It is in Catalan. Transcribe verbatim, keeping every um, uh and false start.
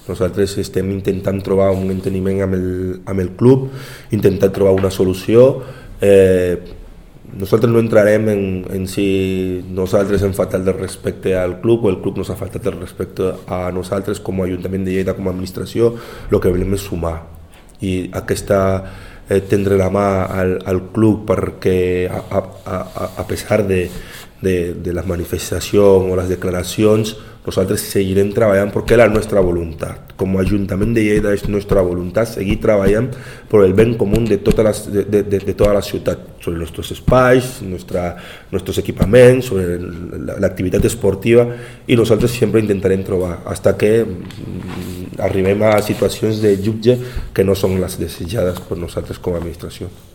Nosaltres estem intentant trobar un enteniment amb el, amb el club, intentant trobar una solució. Eh, nosaltres no entrarem en, en si nosaltres hem faltat el respecte al club o el club nos ha faltat el respecte a nosaltres com a Ajuntament de Lleida, com a administració. El que volem és sumar i aquesta eh, tendre la mà al, al club perquè a, a, a, a pesar de, de, de les manifestacions o les declaracions nosaltres seguirem treballant perquè és la nostra voluntat. Com a Ajuntament de Lleida és nostra voluntat seguir treballant per el ben comú de tota la, de, de, de tota la ciutat, sobre els nostres espais, nostra, nostres equipaments, sobre l'activitat esportiva, i nosaltres sempre intentarem trobar fins que arribem a situacions de jutge que no són les desitjades per nosaltres com a administració.